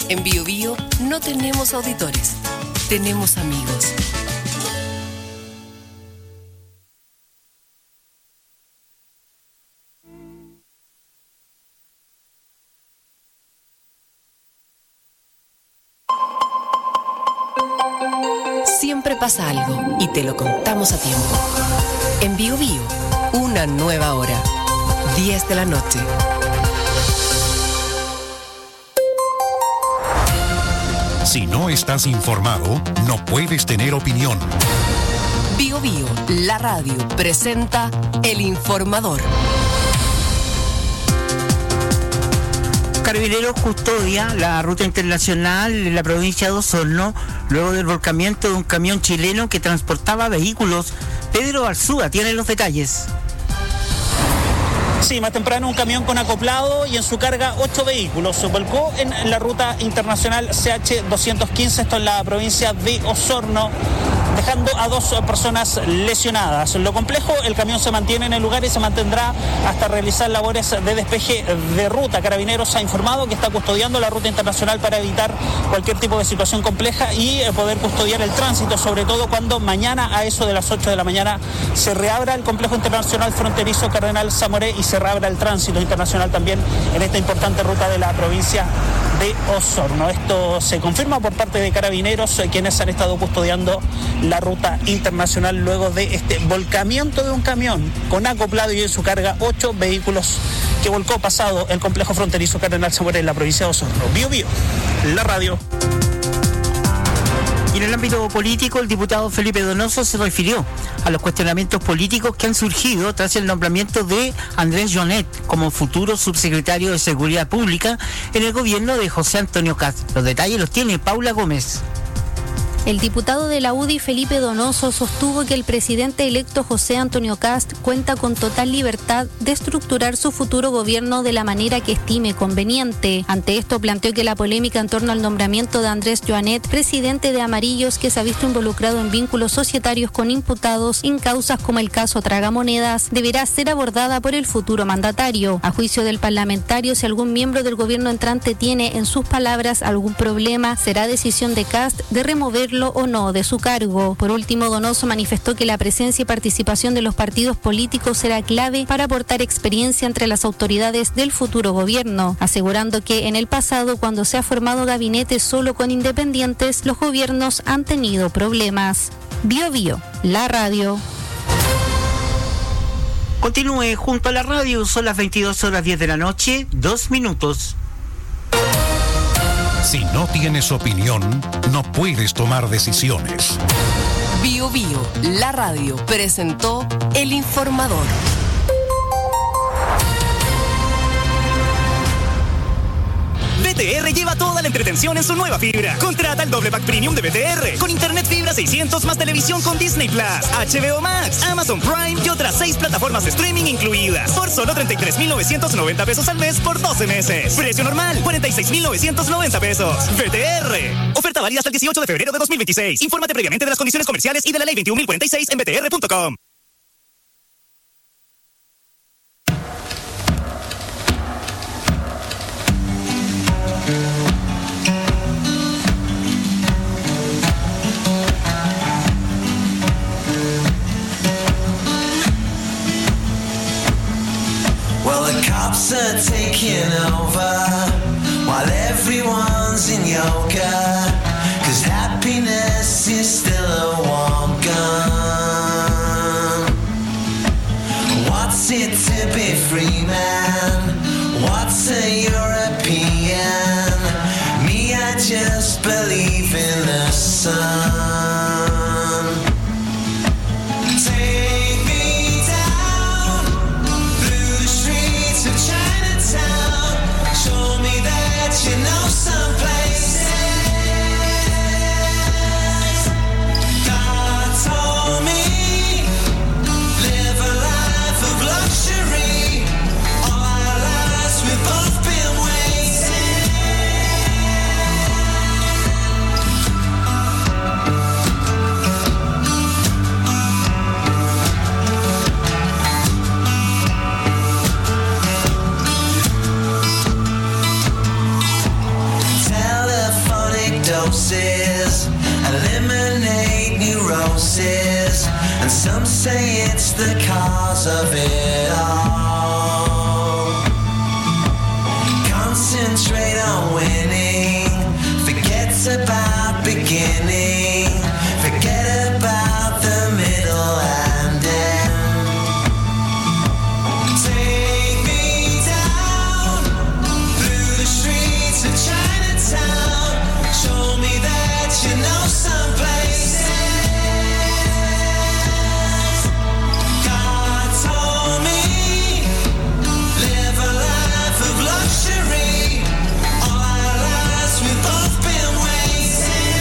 En Bio Bio no tenemos auditores, tenemos amigos. Siempre pasa algo y te lo contamos a tiempo. En Bio Bio, una nueva hora. 10 de la noche. Si no estás informado, no puedes tener opinión. Bio Bio, la radio, presenta El Informador. Carabineros custodia la ruta internacional en la provincia de Osorno luego del volcamiento de un camión chileno que transportaba vehículos. Pedro Arzúa tiene los detalles. Sí, más temprano un camión con acoplado y en su carga 8 vehículos se volcó en la ruta internacional CH215, esto en la provincia de Osorno, dejando a 2 personas lesionadas. Lo complejo, el camión se mantiene en el lugar y se mantendrá hasta realizar labores de despeje de ruta. Carabineros ha informado que está custodiando la ruta internacional para evitar cualquier tipo de situación compleja y poder custodiar el tránsito, sobre todo cuando mañana a eso de las 8 de la mañana se reabra el complejo internacional fronterizo Cardenal Zamoré y se reabra el tránsito internacional también en esta importante ruta de la provincia de Osorno. Esto se confirma por parte de Carabineros, quienes han estado custodiando la ruta internacional luego de este volcamiento de un camión con acoplado y en su carga 8 vehículos que volcó pasado el complejo fronterizo Cardenal Zamoré en la provincia de Osorno. Bio Bio, la radio. Y en el ámbito político, el diputado Felipe Donoso se refirió a los cuestionamientos políticos que han surgido tras el nombramiento de Andrés Joanet como futuro subsecretario de Seguridad Pública en el gobierno de José Antonio Kast. Los detalles los tiene Paula Gómez. El diputado de la UDI, Felipe Donoso, sostuvo que el presidente electo José Antonio Kast cuenta con total libertad de estructurar su futuro gobierno de la manera que estime conveniente. Ante esto, planteó que la polémica en torno al nombramiento de Andrés Joanet, presidente de Amarillos, que se ha visto involucrado en vínculos societarios con imputados en causas como el caso Tragamonedas, deberá ser abordada por el futuro mandatario. A juicio del parlamentario, si algún miembro del gobierno entrante tiene, en sus palabras, algún problema, será decisión de Kast de removerlo o no de su cargo. Por último, Donoso manifestó que la presencia y participación de los partidos políticos será clave para aportar experiencia entre las autoridades del futuro gobierno, asegurando que en el pasado, cuando se ha formado gabinete solo con independientes, los gobiernos han tenido problemas. Bio Bio, la radio. Continúe junto a la radio, son las 22:10 de la noche, 2 minutos. Si no tienes opinión, no puedes tomar decisiones. Bio Bio, la radio, presentó El Informador. BTR lleva toda la entretención en su nueva fibra. Contrata el doble pack premium de BTR con internet fibra 600 más televisión con Disney Plus, HBO Max, Amazon Prime y otras 6 plataformas de streaming incluidas por solo 33,990 pesos al mes por 12 meses. Precio normal 46,990 pesos. BTR. Oferta válida hasta el 18 de febrero de 2026. Infórmate previamente de las condiciones comerciales y de la ley 21.046 en btr.com. Cops are taking over while everyone's in yoga, 'cause happiness is still a warm gun. What's it to be free, man? What's a European? Me, I just believe in the sun. You know some places God told me live a life of luxury. All our lives we've both been waiting. glasses, eliminate neurosis, and some say it's the cause of it all. Concentrate on winning, forget about beginning, forget about the middle and end. Take me down through the streets of Chinatown, show me that you know some places. God told me, live a life of luxury, all our lives we've both been wasting.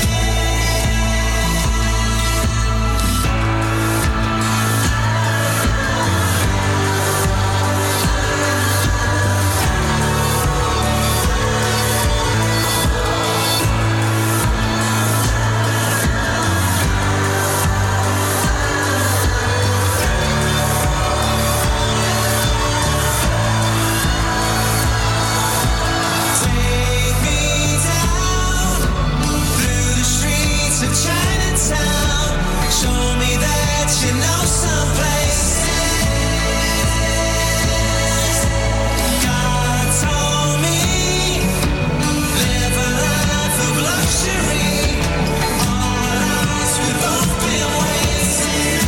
Take me down through the streets of Chinatown, show me that you know some places. God told me, live a life of luxury, all our lives we've both been wasting.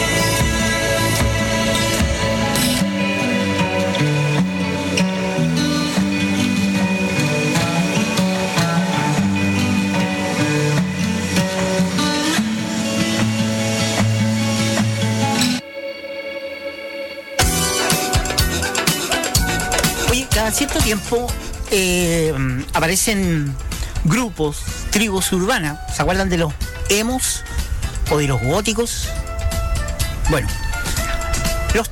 Oye, cada cierto tiempo aparecen grupos, tribus urbanas. ¿Se acuerdan de los emos o de los góticos? Bueno, los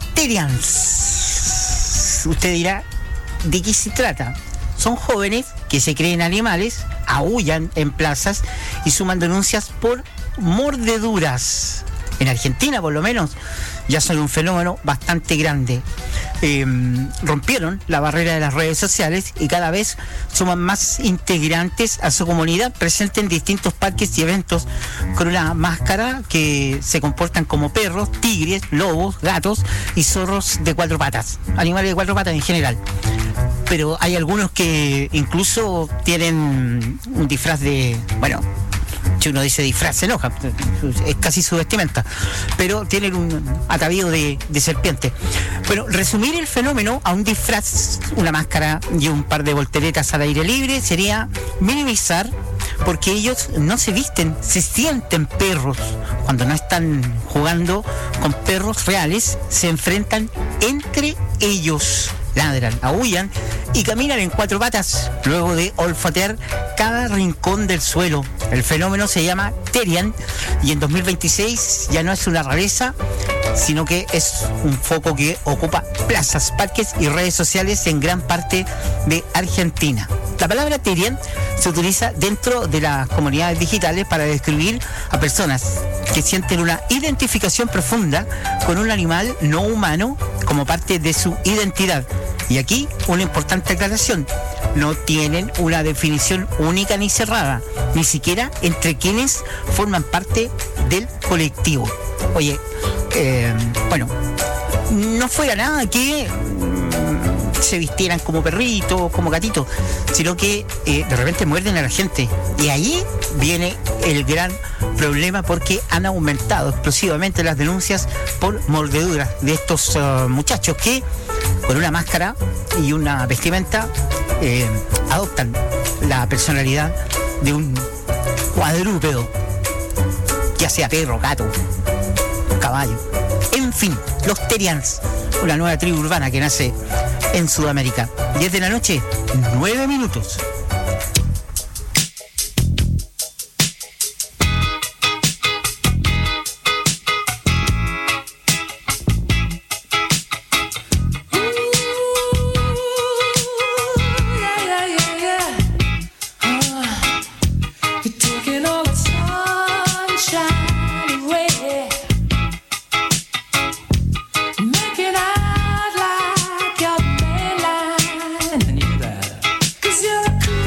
Terians. Usted dirá, ¿de qué se trata? Son jóvenes que se creen animales, aúllan en plazas y suman denuncias por mordeduras. En Argentina, por lo menos, ya son un fenómeno bastante grande. Rompieron la barrera de las redes sociales y cada vez suman más integrantes a su comunidad, presentes en distintos parques y eventos con una máscara, que se comportan como perros, tigres, lobos, gatos y zorros de cuatro patas, animales de cuatro patas en general. Pero hay algunos que incluso tienen un disfraz de, bueno, si uno dice disfraz se enoja, es casi su vestimenta, pero tienen un atavío de serpiente. Bueno, resumir el fenómeno a un disfraz, una máscara y un par de volteretas al aire libre sería minimizar, porque ellos no se visten, se sienten perros. Cuando no están jugando con perros reales, se enfrentan entre ellos, ladran, aúllan y caminan en cuatro patas luego de olfatear cada rincón del suelo. El fenómeno se llama Terian y en 2026 ya no es una rareza, sino que es un foco que ocupa plazas, parques y redes sociales en gran parte de Argentina. La palabra Terian se utiliza dentro de las comunidades digitales para describir a personas que sienten una identificación profunda con un animal no humano como parte de su identidad. Y aquí una importante aclaración: no tienen una definición única ni cerrada, ni siquiera entre quienes forman parte del colectivo. Oye, bueno, no fuera nada que se vistieran como perritos, como gatitos, sino que de repente muerden a la gente. Y ahí viene el gran problema, porque han aumentado explosivamente las denuncias por mordeduras de estos muchachos que con una máscara y una vestimenta adoptan la personalidad de un cuadrúpedo, ya sea perro, gato, caballo, en fin, los Terians, una nueva tribu urbana que nace en Sudamérica. 10 de la noche, 9 minutos. Cause you're a cool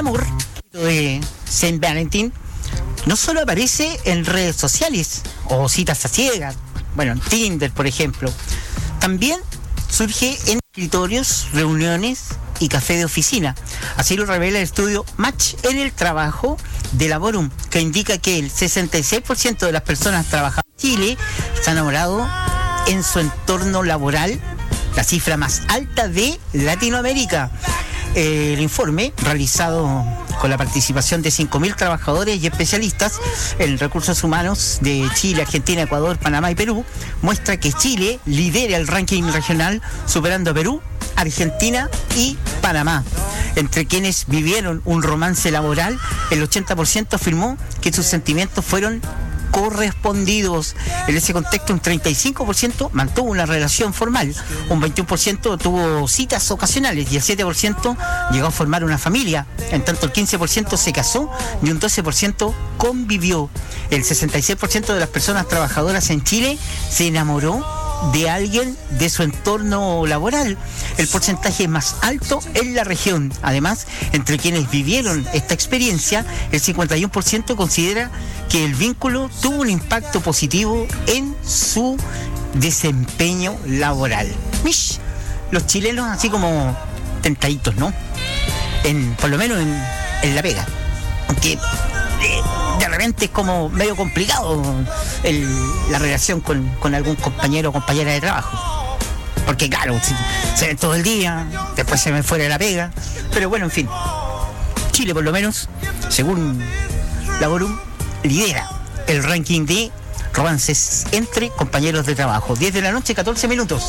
amor de Saint Valentin no solo aparece en redes sociales o citas a ciegas, bueno, en Tinder, por ejemplo. También surge en escritorios, reuniones y café de oficina. Así lo revela el estudio Match en el trabajo de Laborum, que indica que el 66% de las personas trabajando en Chile se han enamorado en su entorno laboral, la cifra más alta de Latinoamérica. El informe, realizado con la participación de 5.000 trabajadores y especialistas en recursos humanos de Chile, Argentina, Ecuador, Panamá y Perú, muestra que Chile lidera el ranking regional, superando a Perú, Argentina y Panamá. Entre quienes vivieron un romance laboral, el 80% afirmó que sus sentimientos fueron correspondidos. En ese contexto, un 35% mantuvo una relación formal, un 21% tuvo citas ocasionales y el 7% llegó a formar una familia. En tanto, el 15% se casó y un 12% convivió. El 66% de las personas trabajadoras en Chile se enamoró de alguien de su entorno laboral. El porcentaje más alto en la región. Además, entre quienes vivieron esta experiencia, el 51% considera que el vínculo tuvo un impacto positivo en su desempeño laboral. Mish, los chilenos así como tentaditos, ¿no? Por lo menos en la pega. Aunque de repente es como medio complicado la relación con algún compañero o compañera de trabajo, porque claro, se ven todo el día, después se ven fuera de la pega, pero bueno, en fin, Chile por lo menos, según Laborum, lidera el ranking de romances entre compañeros de trabajo. 10 de la noche, 14 minutos.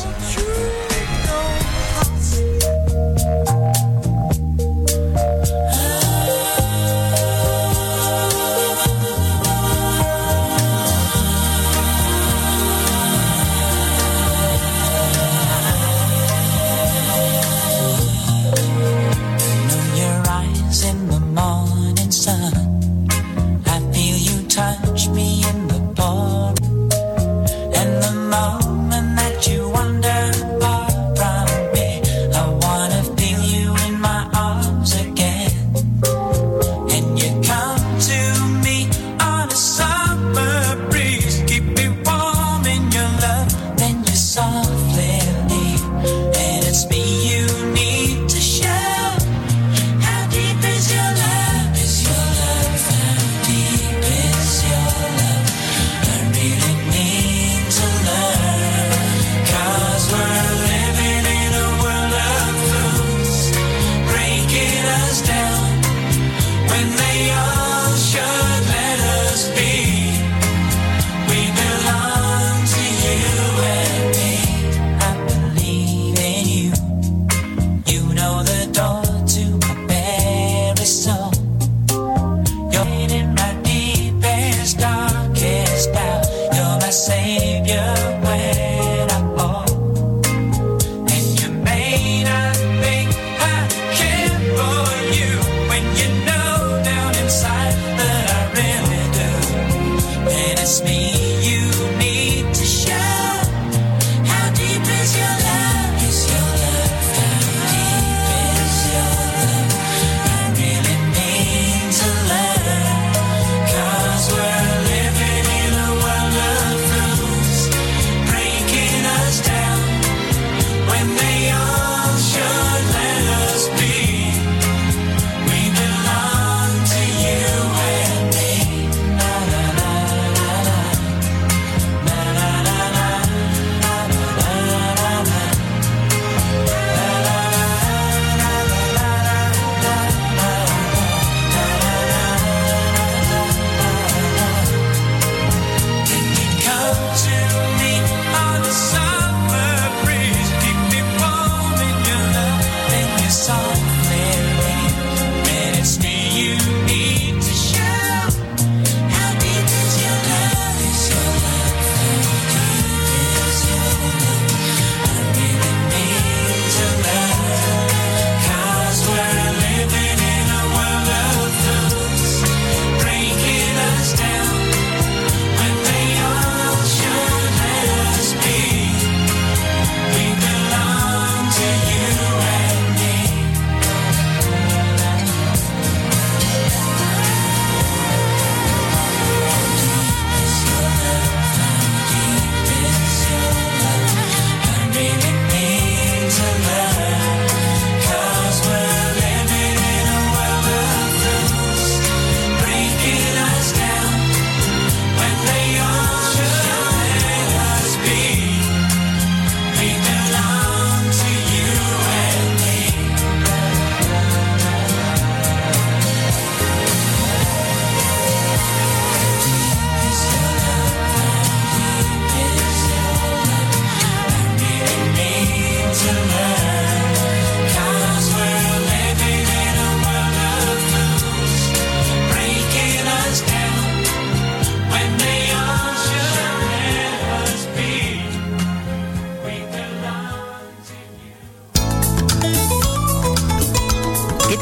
Touch me in the dark, and the moment that you wander by.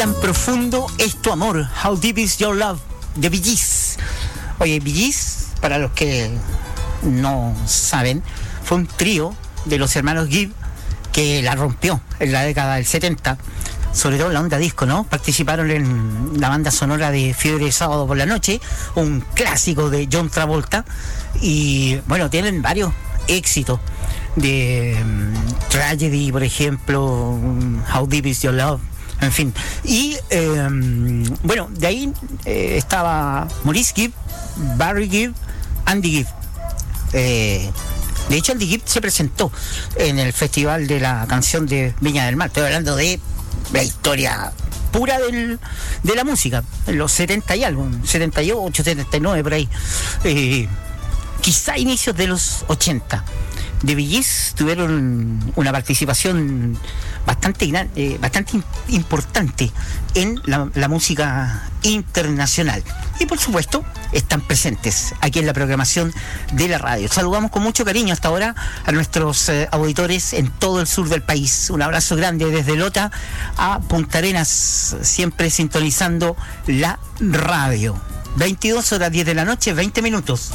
tan profundo es tu amor? How deep is your love? De Bee Gees. Oye, Bee Gees, para los que no saben, fue un trío de los hermanos Gibb que la rompió en la década del 70, sobre todo en la onda disco, ¿no? Participaron en la banda sonora de Fiebre de Sábado por la Noche, un clásico de John Travolta, y bueno, tienen varios éxitos de Tragedy, por ejemplo, How Deep Is Your Love, en fin. Y bueno, de ahí estaba Maurice Gibb, Barry Gibb, Andy Gibb. De hecho, Andy Gibb se presentó en el Festival de la Canción de Viña del Mar. Estoy hablando de la historia pura de la música, en los 70 y algo, 78, 79, por ahí. Quizá inicios de los 80. The Bee Gees tuvieron una participación bastante importante en la música internacional. Y por supuesto, están presentes aquí en la programación de la radio. Saludamos con mucho cariño hasta ahora a nuestros auditores en todo el sur del país. Un abrazo grande desde Lota a Punta Arenas, siempre sintonizando la radio. 22 horas 10 de la noche, 20 minutos.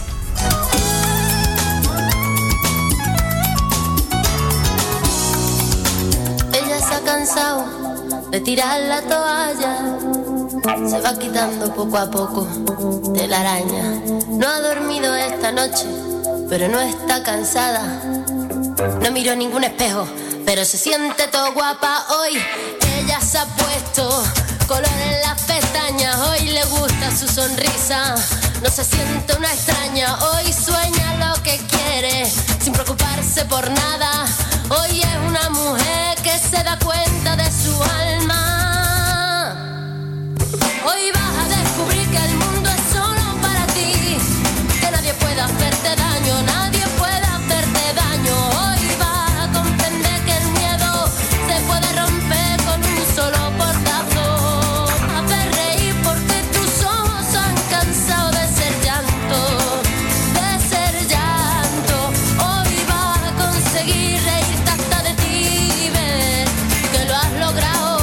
Cansado de tirar la toalla, se va quitando poco a poco de la araña. No ha dormido esta noche, pero no está cansada. No miró ningún espejo, pero se siente todo guapa hoy. Ella se ha puesto color en las pestañas, hoy le gusta su sonrisa. No se siente una extraña, hoy sueña lo que quiere, sin preocuparse por nada. Hoy es una mujer que se da cuenta de su alma. Hoy vas a descubrir que el mundo es solo para ti, que nadie puede hacerte daño, nadie puede hacerte daño. Hoy vas a comprender que el miedo se puede romper con un solo portazo. Hacer reír porque tus ojos han cansado de ser llanto, de ser llanto. Hoy vas a conseguir reírte hasta de ti y ver que lo has logrado.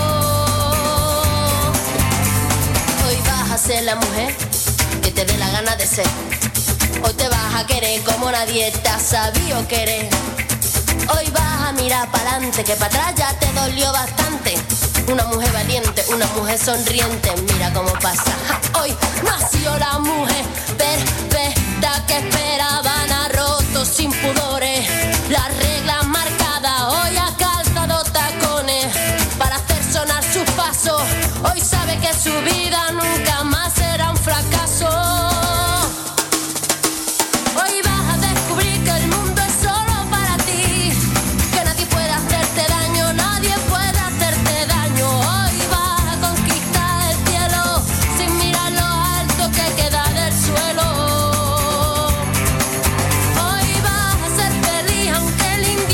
Hoy vas a ser la mujer que te dé la gana de ser. Hoy te vas a querer como nadie te ha sabido querer. Hoy vas a mirar para adelante, que para atrás ya te dolió bastante. Una mujer valiente, una mujer sonriente, mira cómo pasa. Hoy nació la mujer perfecta que esperaban, ha roto sin pudores las reglas marcadas. Hoy ha calzado tacones para hacer sonar sus pasos. Hoy sabe que su vida nunca más será un fracaso. Hoy vas a descubrir que el mundo es solo para ti, que nadie puede hacerte daño, nadie puede hacerte daño. Hoy vas a conquistar el cielo sin mirar lo alto que queda del suelo. Hoy vas a ser feliz aunque el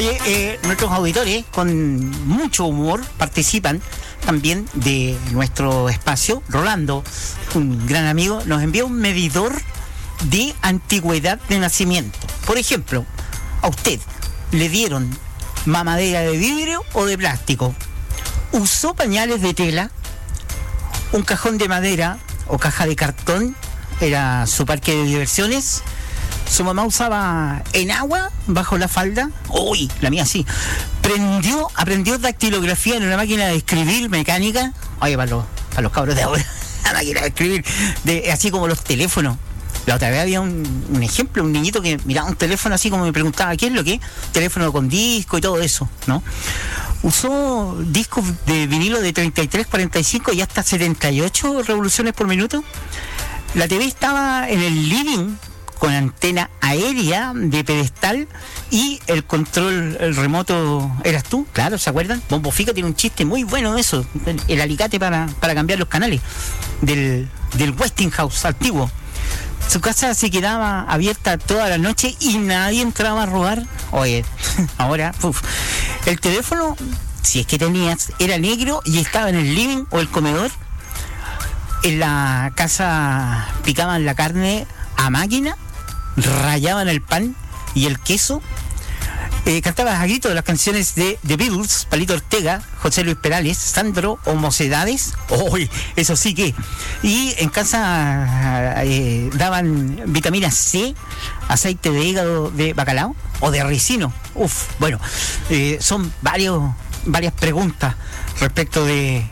Oye, nuestros auditores con mucho humor participan también de nuestro espacio. Rolando, un gran amigo, nos envía un medidor de antigüedad de nacimiento. Por ejemplo, a usted le dieron mamadera de vidrio o de plástico, usó pañales de tela, un cajón de madera o caja de cartón era su parque de diversiones, su mamá usaba enagua bajo la falda, uy, la mía sí, aprendió dactilografía en una máquina de escribir mecánica, oye, para los cabros de ahora, la máquina de escribir, así como los teléfonos. La otra vez había un ejemplo, un niñito que miraba un teléfono así como me preguntaba, ¿qué es lo que es? Teléfono con disco y todo eso, ¿no? Usó discos de vinilo de 33, 45 y hasta 78 revoluciones por minuto. La TV estaba en el living con antena aérea de pedestal y el control, el remoto, ¿eras tú? Claro, ¿se acuerdan? Bombo Fica tiene un chiste muy bueno de eso, el alicate para cambiar los canales del Westinghouse antiguo. Su casa se quedaba abierta toda la noche y nadie entraba a robar. Oye, ahora, el teléfono, si es que tenías, era negro y estaba en el living o el comedor. En la casa picaban la carne a máquina, rayaban el pan y el queso. Cantabas a gritos las canciones de The Beatles, Palito Ortega, José Luis Perales, Sandro o Mocedades. ¡Uy! Eso sí que. Y en casa daban vitamina C, aceite de hígado de bacalao o de ricino. Bueno, son varias preguntas respecto de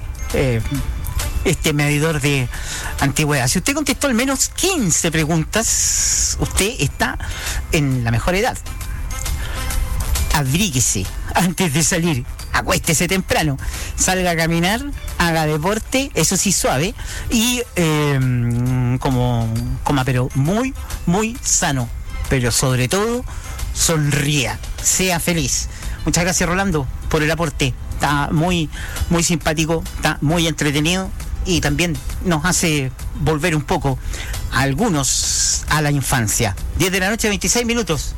este medidor de antigüedad. Si usted contestó al menos 15 preguntas, usted está en la mejor edad. Abríguese antes de salir, acuéstese temprano, salga a caminar, haga deporte, eso sí suave, y coma pero muy, muy sano, pero sobre todo sonría, sea feliz. Muchas gracias, Rolando, por el aporte. Está muy, muy simpático, está muy entretenido y también nos hace volver un poco a algunos a la infancia. 10 de la noche, 26 minutos.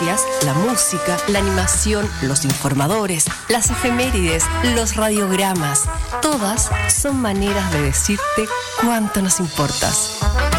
noticias, la música, la animación, los informadores, las efemérides, los radiogramas. Todas son maneras de decirte cuánto nos importas.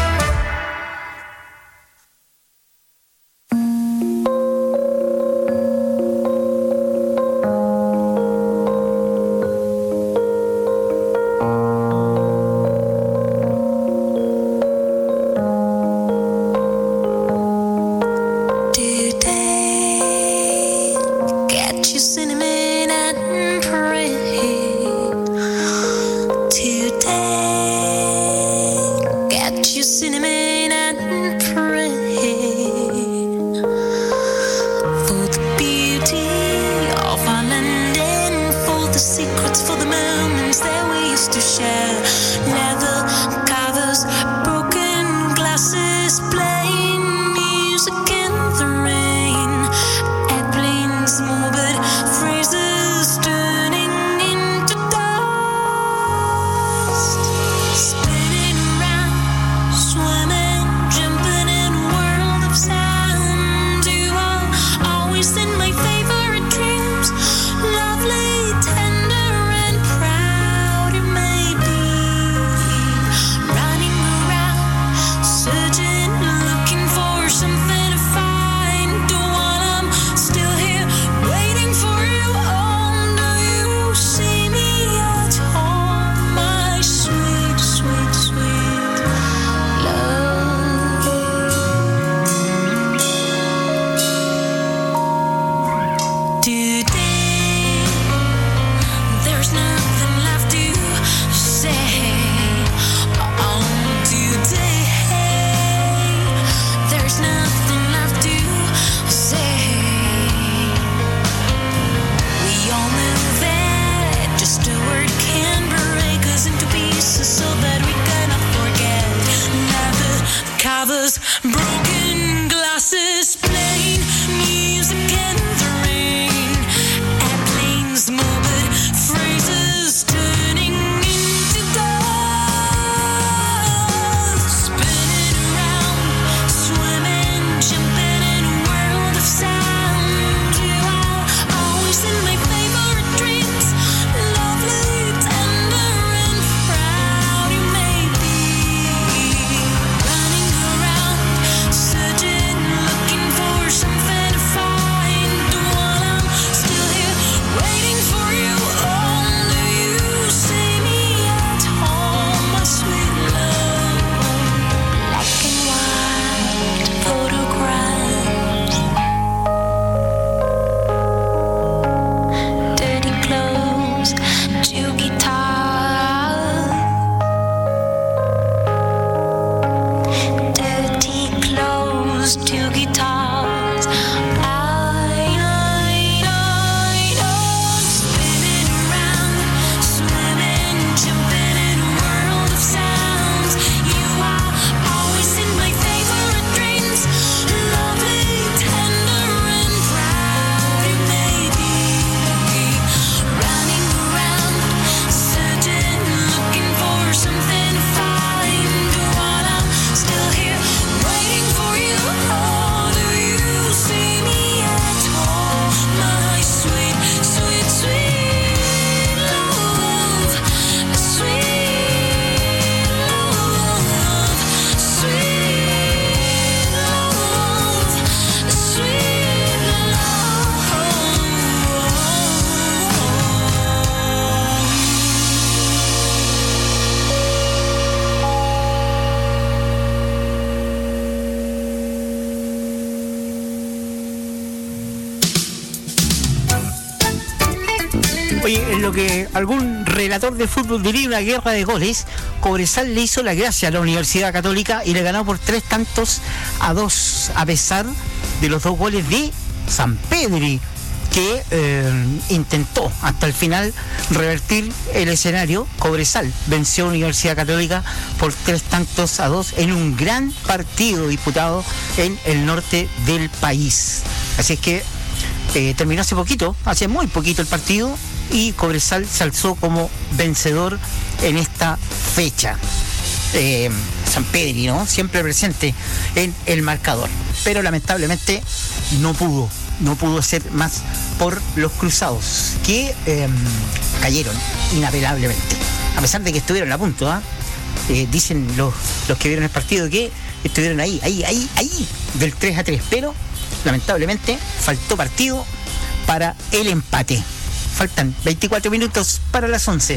Oye, en lo que algún relator de fútbol diría una guerra de goles, Cobresal le hizo la gracia a la Universidad Católica y le ganó por 3-2, a pesar de los 2 goles de Sampedri, que intentó hasta el final revertir el escenario. Cobresal venció a Universidad Católica por 3-2 en un gran partido disputado en el norte del país. Así es que terminó hace muy poquito el partido, y Cobresal se alzó como vencedor en esta fecha. Sampedri, ¿no? Siempre presente en el marcador. pero lamentablemente no pudo ser más por los cruzados, que cayeron inapelablemente, a pesar de que estuvieron a punto. Dicen los que vieron el partido que estuvieron ahí, del 3-3, pero lamentablemente faltó partido para el empate. Faltan 24 minutos para las 11.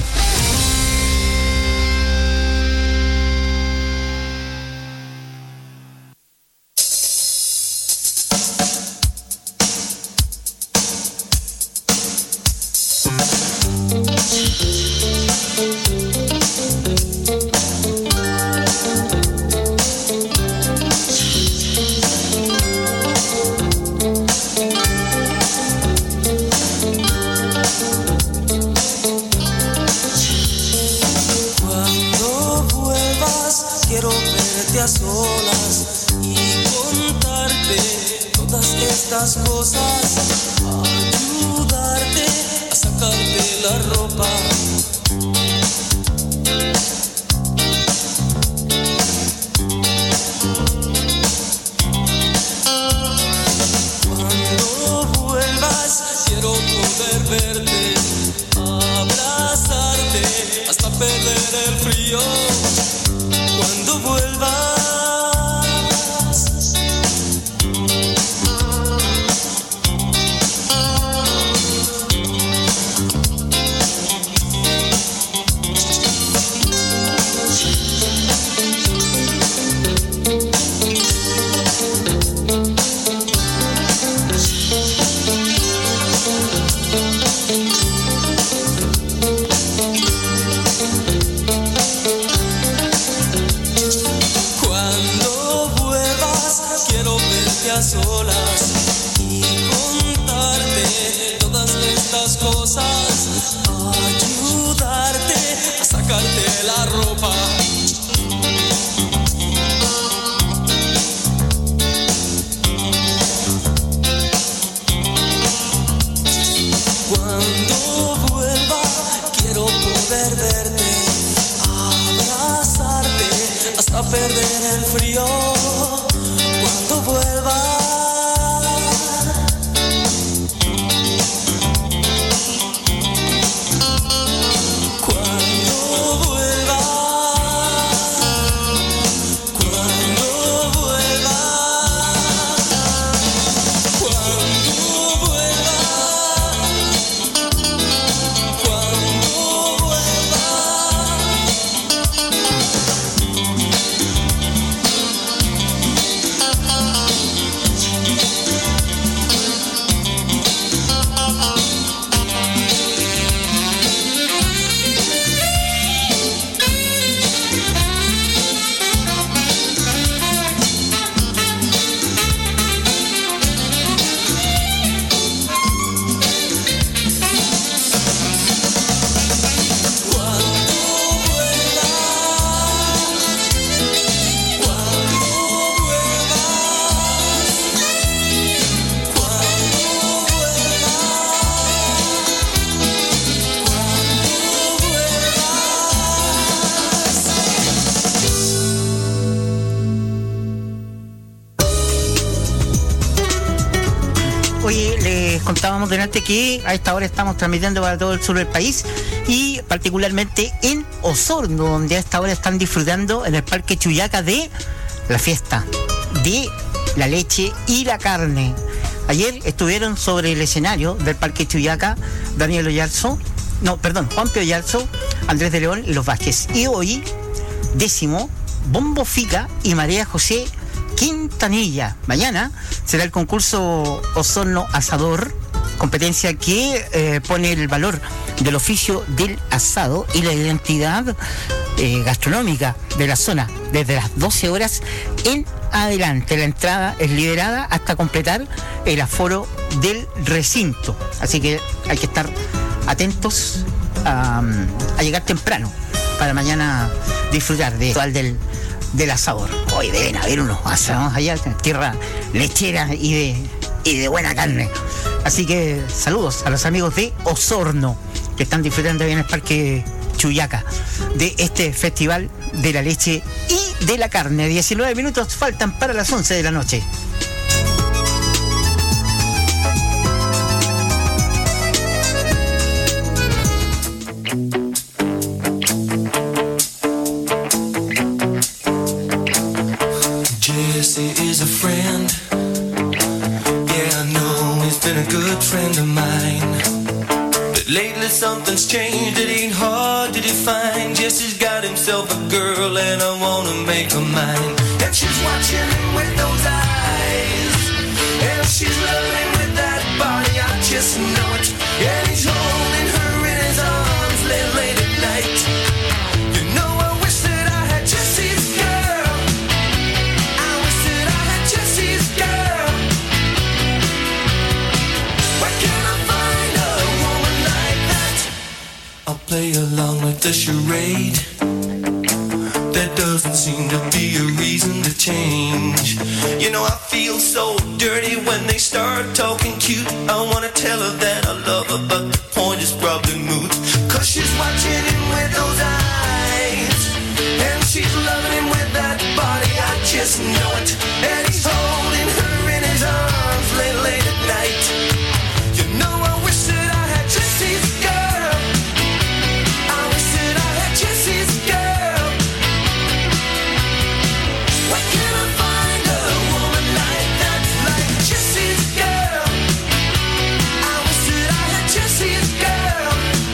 Contábamos delante que a esta hora estamos transmitiendo para todo el sur del país y particularmente en Osorno, donde a esta hora están disfrutando en el Parque Chuyaca de la fiesta de la leche y la carne. Ayer estuvieron sobre el escenario del Parque Chuyaca Juan Pío Oyarzo, Andrés de León y los Vázquez. Y hoy, 10º, Bombo Fica y María José Quintanilla. Mañana será el concurso Osorno Asador, competencia que pone el valor del oficio del asado y la identidad gastronómica de la zona desde las 12 horas en adelante. La entrada es liberada hasta completar el aforo del recinto, así que hay que estar atentos a llegar temprano para mañana disfrutar del asador. Hoy deben haber unos asados allá en tierra lechera y de buena carne. Así que saludos a los amigos de Osorno que están disfrutando bien en el Parque Chuyaca de este festival de la leche y de la carne. 19 minutos faltan para las 11 de la noche. Lately something's changed, it ain't hard to define. Jesse's got himself a girl and I wanna make her mine. And she's watching him with those eyes, and she's loving with that body, I just know it. And he's holding her in his arms late at night. You know I wish that I had Jesse's girl. I wish that I had Jesse's girl. Where can I find a woman like that? I'll play along with the charade. There doesn't seem to be a reason to change. You know I feel so dirty when they start talking cute. I wanna tell her that I love her, but the point is probably moot. Cause she's watching him with those eyes, and she's loving him with that body, I just know it. And he's holding her in his arms late at night. You know I wish that I had Jesse's girl. I wish that I had Jesse's girl. Where can I find a woman like that, like Jesse's girl? I wish that I had Jesse's girl.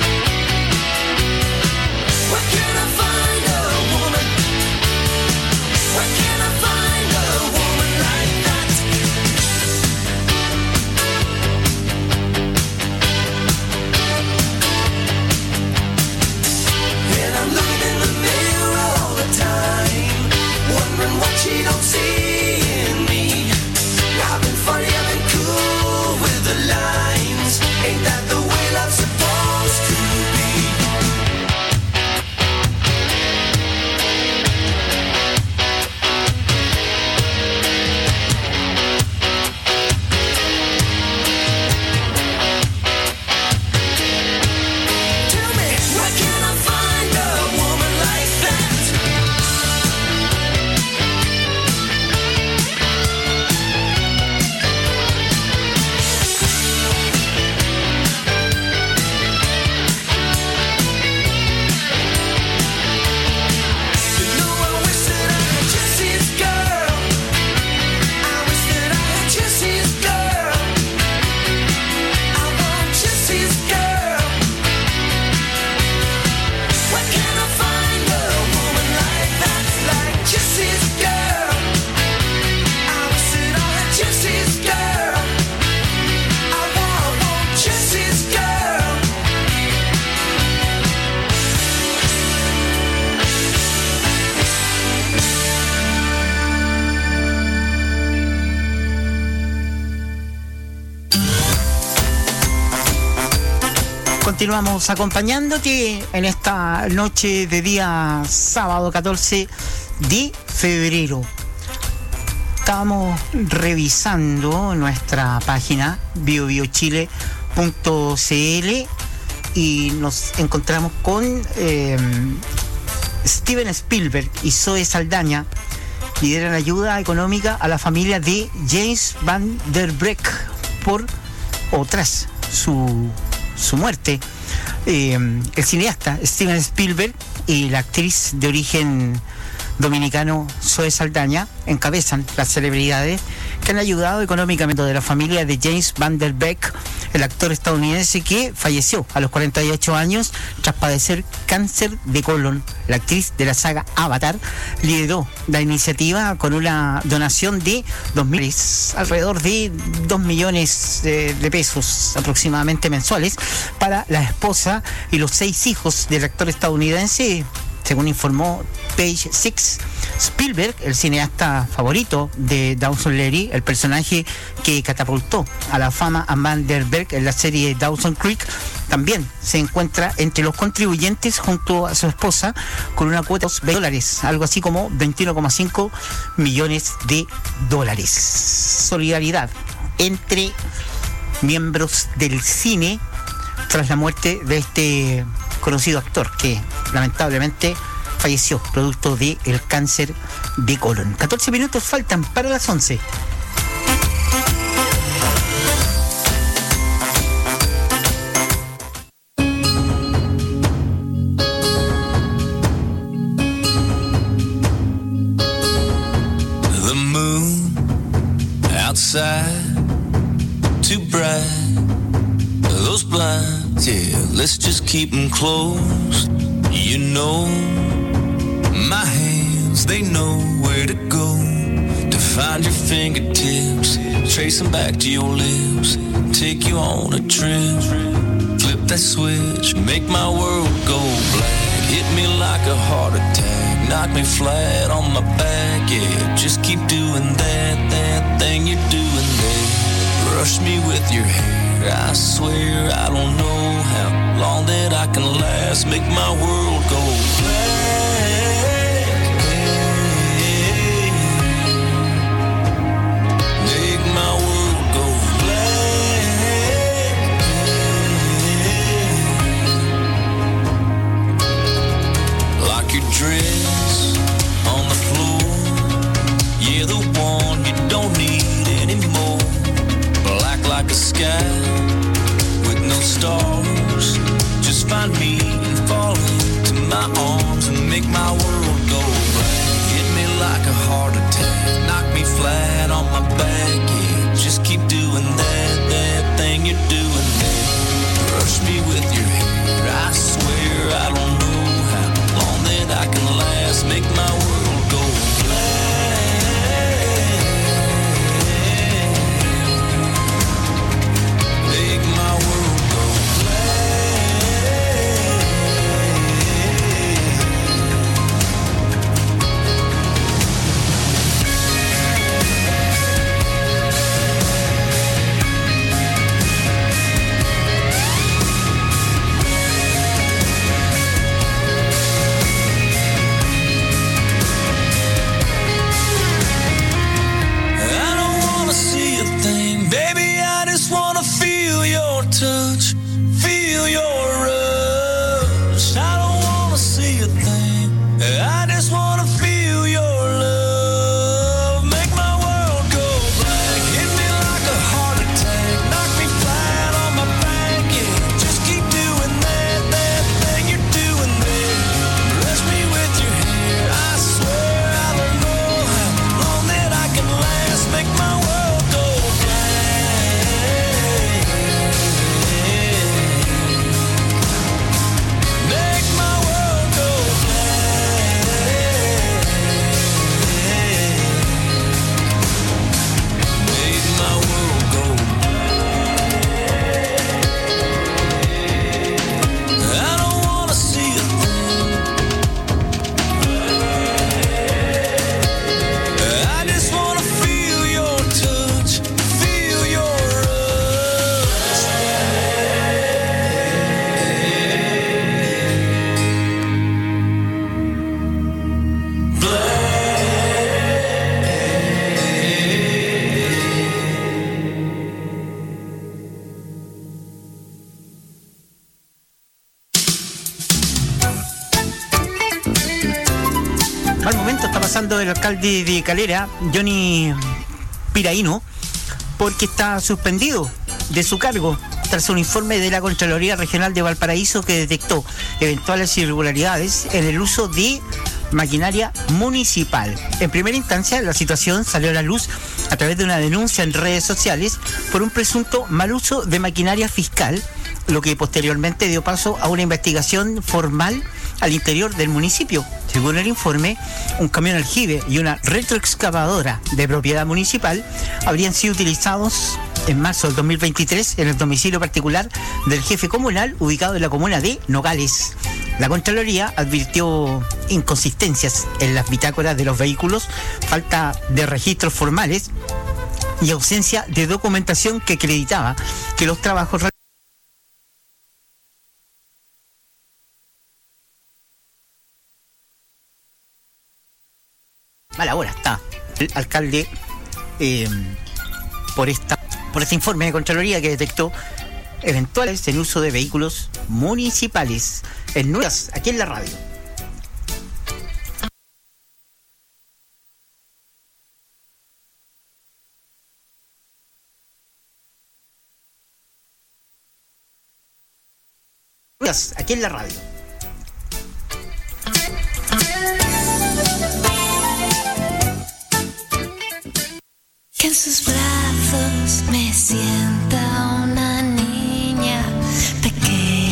Where can I find a woman? Where can I find a woman like that? And I'm looking in the mirror all the time, wondering what she don't see in me. I've been funny, I've been cool with the lines. Ain't that the way love's supposed to be? Tell me, where can I find a woman like that? You know I wish that I had Jesse's girl. I wish that I had Jesse's girl. I want Jesse's girl. Where can I find a woman like that, like Jesse's girl? I wish that I had Jesse's girl. I want Jesse's girl. Continuamos acompañándote en esta noche de día sábado 14 de febrero. Estábamos revisando nuestra página biobiochile.cl y nos encontramos con Steven Spielberg y Zoe Saldaña. Lideran ayuda económica a la familia de James Van Der Beek por o tras su muerte. El cineasta Steven Spielberg y la actriz de origen dominicano Zoe Saldaña encabezan las celebridades que han ayudado económicamente de la familia de James Van Der Beek, el actor estadounidense que falleció a los 48 años tras padecer cáncer de colon. La actriz de la saga Avatar lideró la iniciativa con una donación de alrededor de 2 millones de pesos aproximadamente mensuales para la esposa y los 6 hijos del actor estadounidense. Según informó Page Six, Spielberg, el cineasta favorito de Dawson Leary, el personaje que catapultó a la fama a Van Der Beek en la serie Dawson Creek, también se encuentra entre los contribuyentes junto a su esposa con una cuota de $20, algo así como 21,5 millones de dólares. Solidaridad entre miembros del cine tras la muerte de este conocido actor que lamentablemente falleció producto del cáncer de colon. 14 minutos faltan para las 11. The moon outside, too bright. Those blinds Yeah, let's just keep them closed. You know, my hands, they know where to go to find your fingertips, trace them back to your lips, take you on a trip, flip that switch, make my world go black, hit me like a heart attack, knock me flat on my back, yeah, just keep doing that thing you're doing there, brush me with your hair, I swear I don't know how long that I can last, make my world go black. Dress on the floor, yeah, the one you don't need anymore. Black like a sky with no stars. Just find me and fall into my arms and make my world go black. Hit me like a heart attack, knock me flat on my back. Yeah, just keep doing that thing you're doing there. Brush me with your hair, I swear I don't know I can last, make my world go black, make my world go touch, feel your rush. I don't wanna see a thing, I just wanna feel your love. Make my world go black, hit me like a heart attack, knock me flat on my back, yeah. Just keep doing that thing you're doing there. Brush me with your hair, I swear I don't know how long that I can last. Make my world go black. El alcalde de Calera, Johnny Piraíno, porque está suspendido de su cargo tras un informe de la Contraloría Regional de Valparaíso que detectó eventuales irregularidades en el uso de maquinaria municipal. En primera instancia, la situación salió a la luz a través de una denuncia en redes sociales por un presunto mal uso de maquinaria fiscal, lo que posteriormente dio paso a una investigación formal al interior del municipio. Según el informe, un camión aljibe y una retroexcavadora de propiedad municipal habrían sido utilizados en marzo del 2023 en el domicilio particular del jefe comunal ubicado en la comuna de Nogales. La Contraloría advirtió inconsistencias en las bitácoras de los vehículos, falta de registros formales y ausencia de documentación que acreditaba que los trabajos a la hora está el alcalde por este informe de Contraloría que detectó eventuales en uso de vehículos municipales. En Nuevas, aquí en la radio. Nuevas, aquí en la radio. Que en sus brazos me sienta una niña pequeña.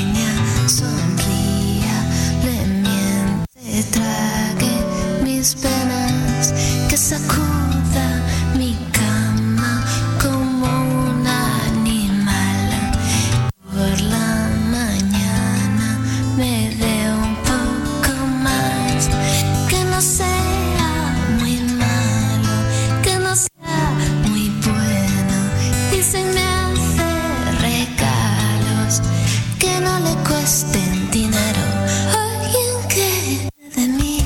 cuesten dinero. Alguien que de mí,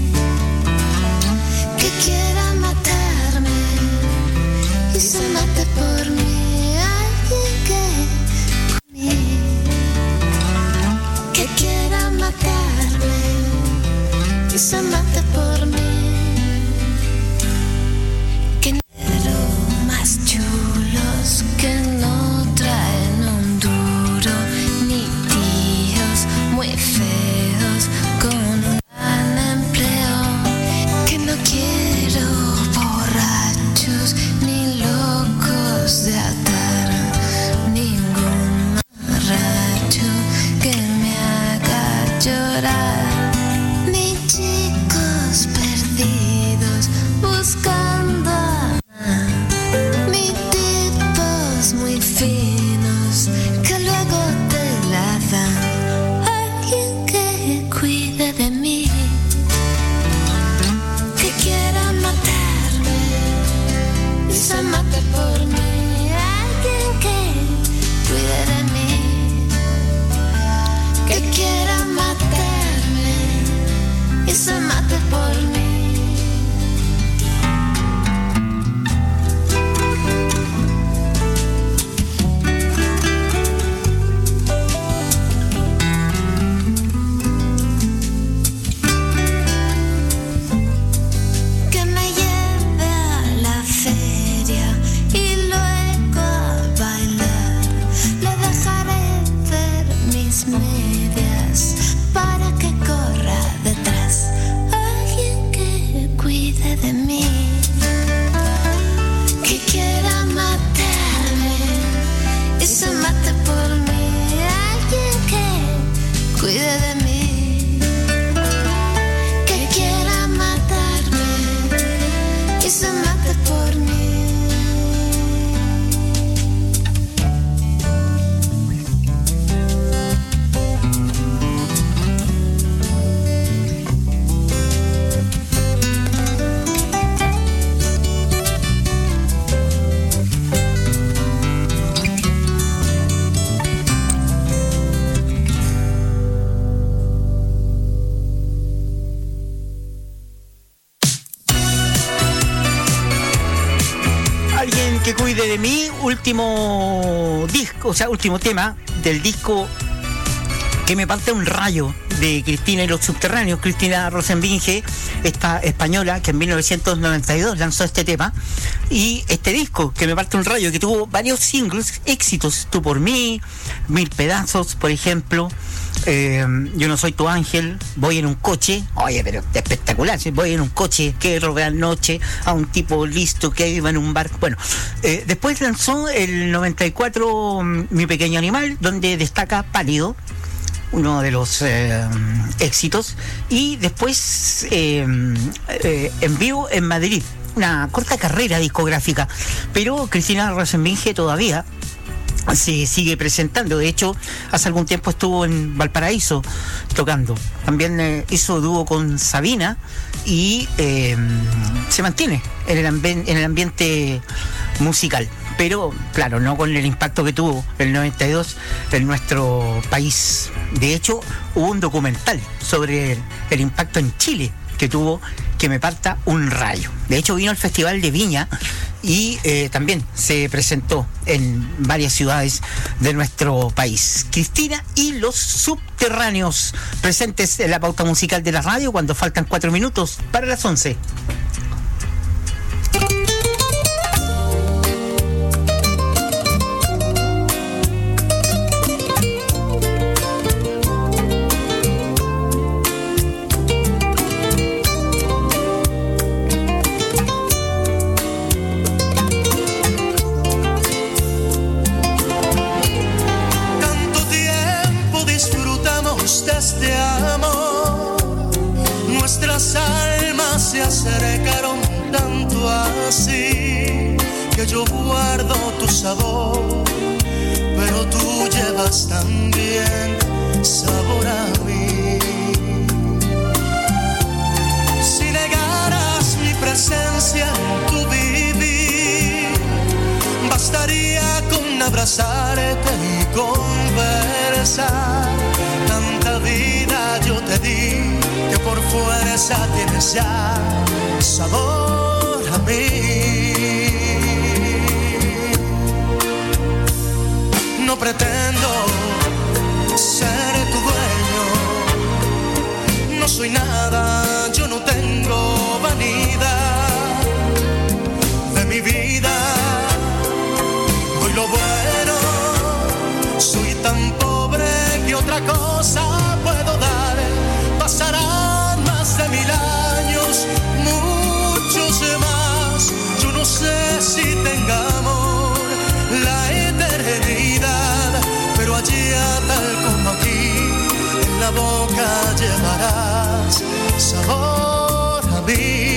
que quiera matarme y se mate por mí. Alguien que quiera matarme y se mate por mí. Que quiero más chulos que no traen un duro, ni tíos muy feos con un gran empleo. Que no quiero borrachos ni locos de atar, ningún marracho que me haga llorar. Ni chicos perdidos buscando amar, ni tipos muy finos que luego te la dan. Alguien que cuide de mí, que quiera matarme y se mate por mí. Alguien que cuide de mí, que quiera matarme y se mate por mí. Que me lleve a la feria y luego a bailar. Le dejaré ver mis medias para que corra detrás. Alguien que cuide de mí, que quiera matarme y se mate por mí. Alguien que cuide de mí, que quiera matarme y se mate por mí. Alguien que cuide de mí, último disco, o sea, último tema del disco Que me parte un rayo, de Cristina y los Subterráneos. Cristina Rosenvinge, esta española que en 1992 lanzó este tema, y este disco, Que me parte un rayo, que tuvo varios singles, éxitos, Tú por mí, Mil pedazos, por ejemplo, Yo no soy tu ángel, Voy en un coche, oye, pero espectacular, ¿sí? Voy en un coche que robé anoche a un tipo listo que iba en un bar. Bueno, después lanzó el 94 Mi pequeño animal, donde destaca Pálido, uno de los éxitos, y después En vivo en Madrid, una corta carrera discográfica, pero Cristina Rosenvinge todavía se sigue presentando. De hecho, hace algún tiempo estuvo en Valparaíso tocando. También hizo dúo con Sabina y se mantiene en el ambiente musical, pero claro, no con el impacto que tuvo el 92 en nuestro país. De hecho, hubo un documental sobre el impacto en Chile que tuvo Que me parta un rayo. De hecho, vino al Festival de Viña y también se presentó en varias ciudades de nuestro país. Cristina y los Subterráneos, presentes en la pauta musical de la radio cuando faltan 4 minutos para las 11. Yo guardo tu sabor, pero tú llevas también sabor a mí. Si negaras mi presencia en tu vivir, bastaría con abrazarte y conversar. cabeza tienes ya sabor a mí. No pretendo ser tu dueño, no soy nada, yo no tengo vanidad de mi vida. Doy lo bueno, soy tan pobre que otra cosa puedo dar. Pasarán más de 1000 años, muchos más. Yo no sé si tengamos la eternidad, pero allá tal como aquí, en la boca llevarás sabor a mí.